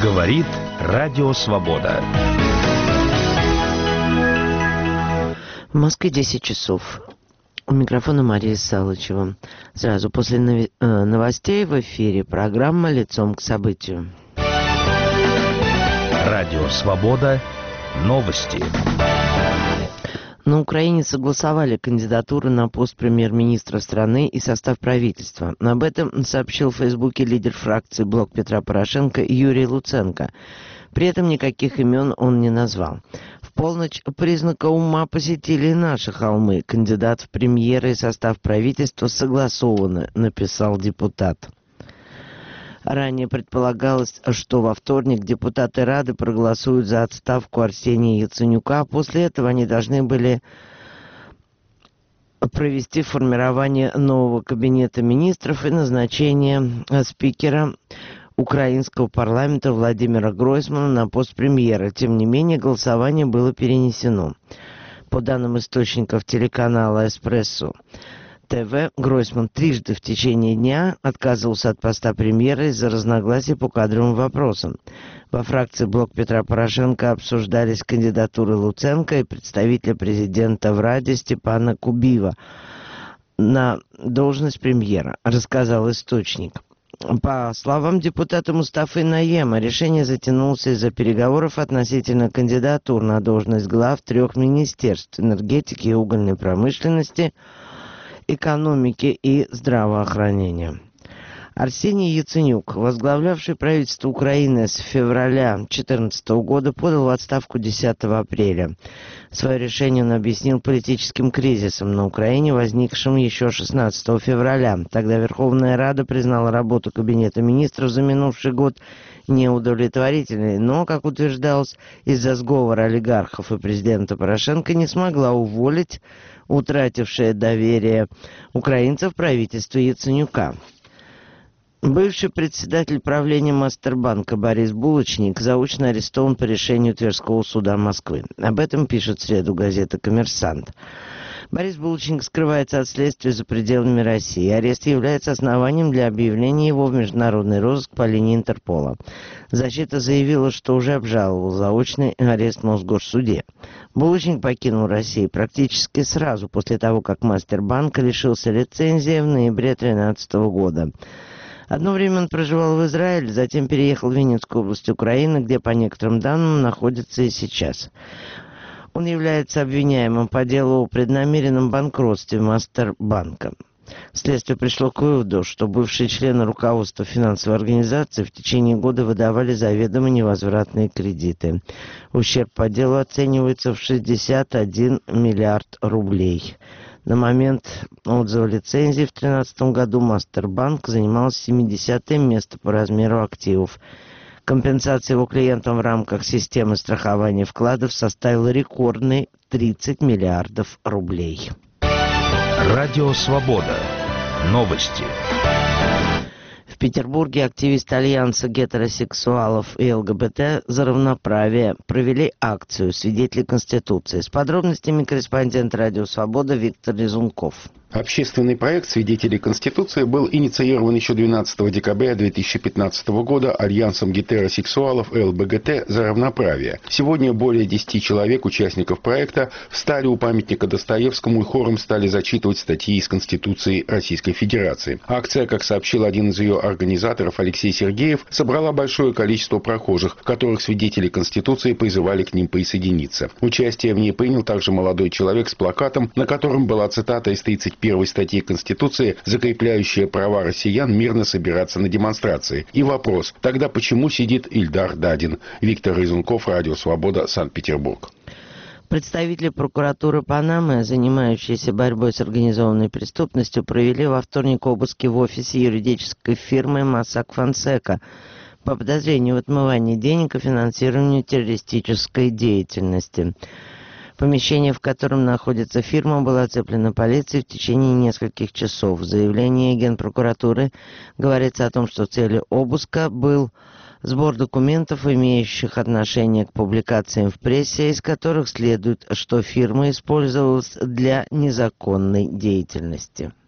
Говорит Радио Свобода. В Москве 10 часов. У микрофона Мария Салычева. Сразу после новостей в эфире программа «Лицом к событию». Радио Свобода. Новости. На Украине согласовали кандидатуру на пост премьер-министра страны и состав правительства. Об этом сообщил в Фейсбуке лидер фракции «Блок Петра Порошенко» Юрий Луценко. При этом никаких имен он не назвал. В полночь признака ума посетили и наши холмы. Кандидат в премьеры и состав правительства согласованы, написал депутат. Ранее предполагалось, что во вторник депутаты Рады проголосуют за отставку Арсения Яценюка. После этого они должны были провести формирование нового кабинета министров и назначение спикера украинского парламента Владимира Гройсмана на пост премьера. Тем не менее, голосование было перенесено. По данным источников телеканала «Эспрессо ТВ», Гройсман трижды в течение дня отказывался от поста премьера из-за разногласий по кадровым вопросам. Во фракции «Блок Петра Порошенко» обсуждались кандидатуры Луценко и представителя президента в Раде Степана Кубива на должность премьера, рассказал источник. По словам депутата Мустафы Наема, решение затянулось из-за переговоров относительно кандидатур на должность глав 3 министерств: энергетики и угольной промышленности, экономики и здравоохранения. Арсений Яценюк, возглавлявший правительство Украины с февраля 2014 года, подал в отставку 10 апреля. Свое решение он объяснил политическим кризисом на Украине, возникшим еще 16 февраля. Тогда Верховная Рада признала работу Кабинета министров за минувший год неудовлетворительной, но, как утверждалось, из-за сговора олигархов и президента Порошенко не смогла уволить утратившее доверие украинцев правительство Яценюка. Бывший председатель правления Мастербанка Борис Булочник заочно арестован по решению Тверского суда Москвы. Об этом пишет в среду газета «Коммерсант». Борис Булочник скрывается от следствия за пределами России. Арест является основанием для объявления его в международный розыск по линии Интерпола. Защита заявила, что уже обжаловал заочный арест в Мосгорсуде. Булочник покинул Россию практически сразу после того, как Мастербанк лишился лицензии в ноябре 2013 года. Одно время он проживал в Израиле, затем переехал в Винницкую область Украины, где, по некоторым данным, находится и сейчас. Он является обвиняемым по делу о преднамеренном банкротстве Мастербанка. Следствие пришло к выводу, что бывшие члены руководства финансовой организации в течение года выдавали заведомо невозвратные кредиты. Ущерб по делу оценивается в 61 миллиард рублей. На момент отзыва лицензии в 2013 году Мастербанк занимал 70-е место по размеру активов. Компенсация его клиентам в рамках системы страхования вкладов составила рекордные 30 миллиардов рублей. Радио Свобода. Новости. В Петербурге активисты Альянса гетеросексуалов и ЛГБТ за равноправие провели акцию «Свидетели Конституции». С подробностями корреспондент Радио Свобода Виктор Резунков. Общественный проект «Свидетели Конституции» был инициирован еще 12 декабря 2015 года Альянсом гетеросексуалов и ЛГБТ за равноправие. Сегодня более 10 человек, участников проекта, встали у памятника Достоевскому и хором стали зачитывать статьи из Конституции Российской Федерации. Акция, как сообщил один из ее организаторов Алексей Сергеев, собрала большое количество прохожих, которых свидетели Конституции призывали к ним присоединиться. Участие в ней принял также молодой человек с плакатом, на котором была цитата из 31 статьи Конституции, закрепляющая права россиян мирно собираться на демонстрации. И вопрос: тогда почему сидит Ильдар Дадин? Виктор Резунков, Радио Свобода, Санкт-Петербург. Представители прокуратуры Панамы, занимающиеся борьбой с организованной преступностью, провели во вторник обыски в офисе юридической фирмы Mossack Fonseca по подозрению в отмывании денег и финансированию террористической деятельности. Помещение, в котором находится фирма, было оцеплено полицией в течение нескольких часов. В заявлении Генпрокуратуры говорится о том, что целью обыска был сбор документов, имеющих отношение к публикациям в прессе, из которых следует, что фирма использовалась для незаконной деятельности.